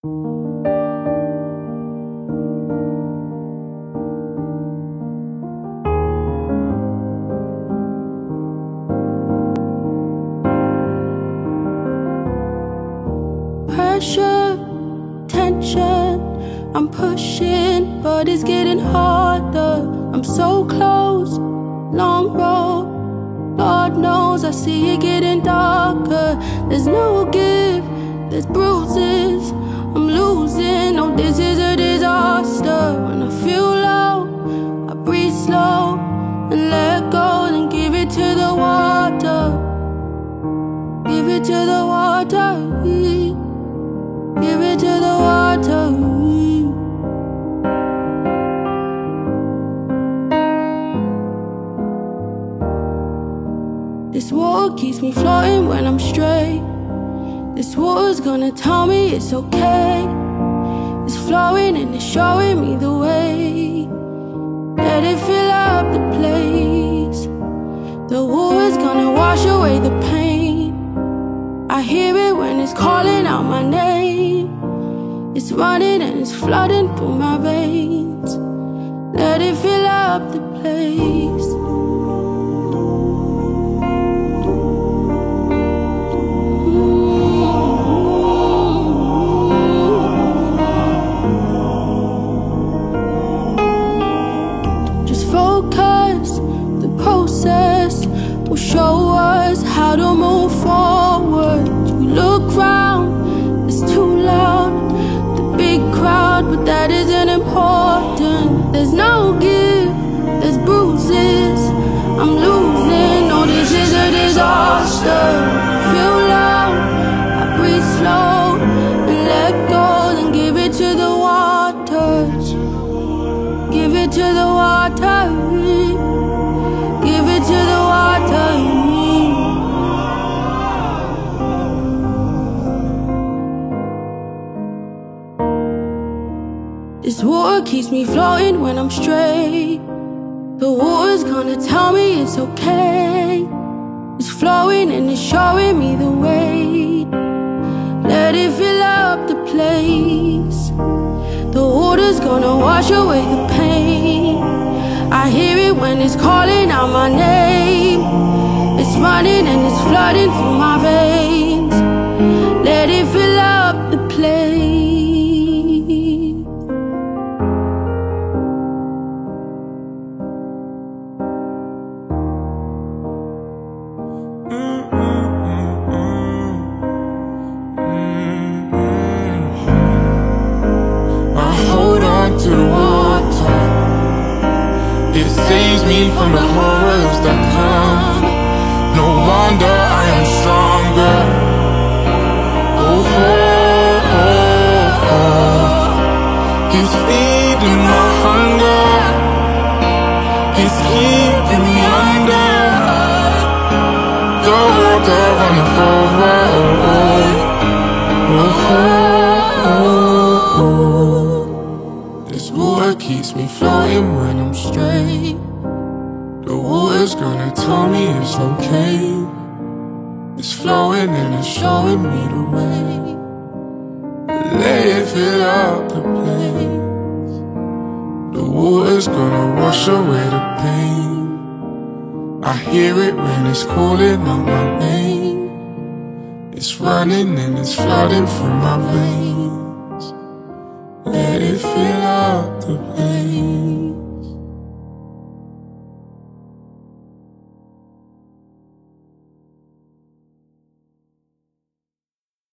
Pressure, tension, I'm pushing, but it's getting harder. I'm so close, long road. Lord knows I see it getting darker. There's no give, there's bruises. I'm losing, oh this is a disaster. When I feel low, I breathe slow and let go, then give it to the water. Give it to the water. Give it to the water. This water keeps me floating when I'm straight. This water's gonna tell me it's okay. It's flowing and it's showing me the way. Let it fill up the place. The water's gonna wash away the pain. I hear it when it's calling out my name. It's running and it's flooding through my veins. Let it fill up the place. Just focus, the process will show us how to move forward. You look round, it's too loud. The big crowd, but that isn't important. There's no give, there's bruises. I'm losing, oh this is a disaster. Feel loud, I breathe slow and let go, then give it to the water. Give it to the water. Give it to the water. This water keeps me floating when I'm straight. The water's gonna tell me it's okay. It's flowing and it's showing me the way. Let it fill up the place. The water's gonna wash away the pain. I hear it when it's calling out my name. It's running and it's flooding through my veins. Let it fill up the place. To the water, it saves me from the horrors that come. No wonder I am stronger. Oh, oh, oh, oh. It's feeding my hunger. It's keeping me under. The water runneth over. Oh, oh, oh, oh. This water keeps me floating when I'm straight. The water's gonna tell me it's okay. It's flowing and it's showing me the way. Let it fill up the place. The water's gonna wash away the pain. I hear it when it's calling out my name. It's running and it's flooding through my veins. Let it fill up the place.